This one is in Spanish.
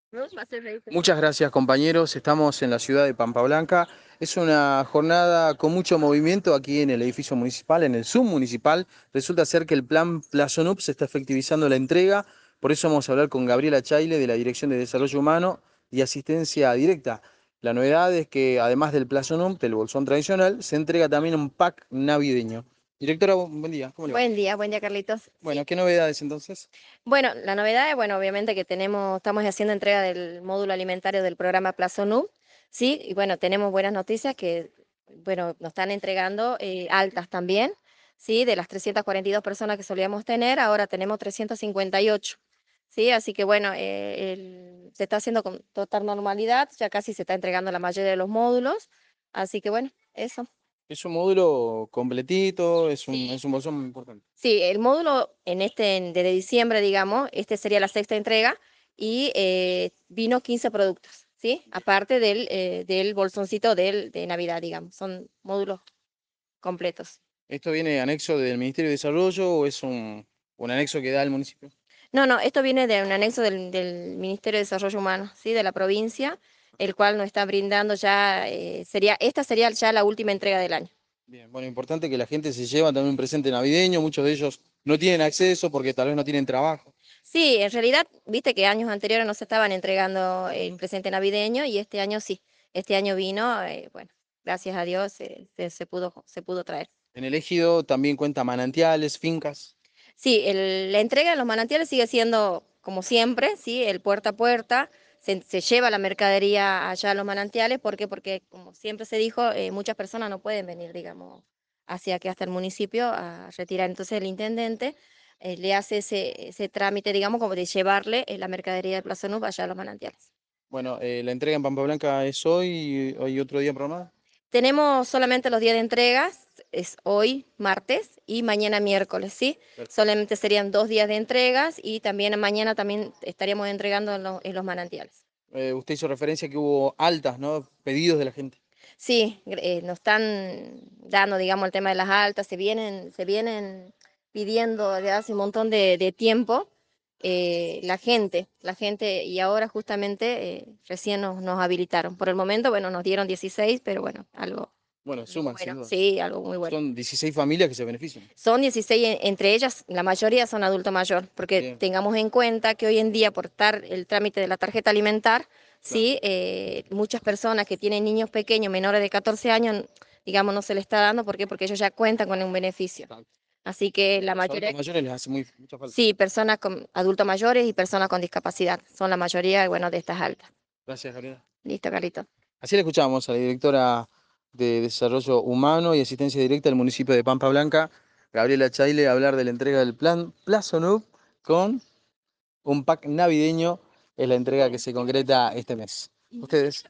¿No? Va a ser reír. Muchas gracias, compañeros. Estamos en la ciudad de Pampa Blanca. Es una jornada con mucho movimiento aquí en el edificio municipal, en el submunicipal. Resulta ser que el plan Plazo NUP se está efectivizando la entrega. Por eso vamos a hablar con Gabriela Chaile de la Dirección de Desarrollo Humano y Asistencia Directa. La novedad es que además del Plazo NUP, del bolsón tradicional, se entrega también un pack navideño. Directora, buen día. ¿Cómo le va? Buen día, Carlitos. Bueno, Sí. ¿qué novedades entonces? Bueno, la novedad es, bueno, obviamente que estamos haciendo entrega del módulo alimentario del programa Plazo Nu, sí, y bueno, tenemos buenas noticias que, bueno, nos están entregando altas también, sí, de las 342 personas que solíamos tener, ahora tenemos 358, sí, así que bueno, se está haciendo con total normalidad, ya casi se está entregando la mayoría de los módulos, así que bueno, eso. Es un módulo completito, Sí. es un bolsón muy importante. Sí, el módulo desde diciembre, digamos, este sería la sexta entrega y vino 15 productos, ¿sí? Aparte del bolsoncito de Navidad, digamos, son módulos completos. ¿Esto viene anexo del Ministerio de Desarrollo o es un anexo que da el municipio? No, no, esto viene de un anexo del Ministerio de Desarrollo Humano, ¿sí? De la provincia, el cual nos está brindando ya, esta sería ya la última entrega del año. Bien, bueno, importante que la gente se lleva también un presente navideño, muchos de ellos no tienen acceso porque tal vez no tienen trabajo. Sí, en realidad, viste que años anteriores no se estaban entregando el presente navideño y este año sí. Este año vino, bueno, gracias a Dios se pudo traer. En el ejido también cuenta manantiales, fincas. Sí, la entrega de los manantiales sigue siendo como siempre, sí, el puerta a puerta. Se lleva la mercadería allá a los manantiales. ¿Por qué? Porque, como siempre se dijo, muchas personas no pueden venir, digamos, hacia aquí hasta el municipio a retirar. Entonces el intendente le hace ese trámite, digamos, como de llevarle la mercadería de Plaza Nub allá a los manantiales. Bueno, la entrega en Pampa Blanca es hoy, hoy otro día programado. Tenemos solamente los días de entregas, es hoy, martes, y mañana miércoles, ¿sí? Perfecto. Solamente serían 2 días de entregas y también mañana también estaríamos entregando en los manantiales. Usted hizo referencia que hubo altas, ¿no? Pedidos de la gente. Sí, nos están dando, digamos, el tema de las altas, se vienen pidiendo desde hace un montón de tiempo la gente, y ahora justamente recién nos habilitaron. Por el momento, bueno, nos dieron 16, pero bueno, Bueno, algo suman, sin bueno, duda. sí, algo muy bueno. Son 16 familias que se benefician. Son 16, entre ellas la mayoría son adulto mayor, porque Bien, tengamos en cuenta que hoy en día por el trámite de la tarjeta alimentar, claro. sí, muchas personas que tienen niños pequeños menores de 14 años, digamos, no se les está dando. ¿Por qué? Porque ellos ya cuentan con un beneficio. Claro. Así que la A los mayoría, adultos mayores les hace mucha falta. sí, personas con adultos mayores y personas con discapacidad, son la mayoría, bueno, de estas altas. Gracias, Gabriela. Listo, Carlito. Así le escuchamos a la directora de Desarrollo Humano y Asistencia Directa del municipio de Pampa Blanca, Gabriela Chaile, hablar de la entrega del plan Plazo NUB con un pack navideño. Es la entrega que se concreta este mes. Ustedes.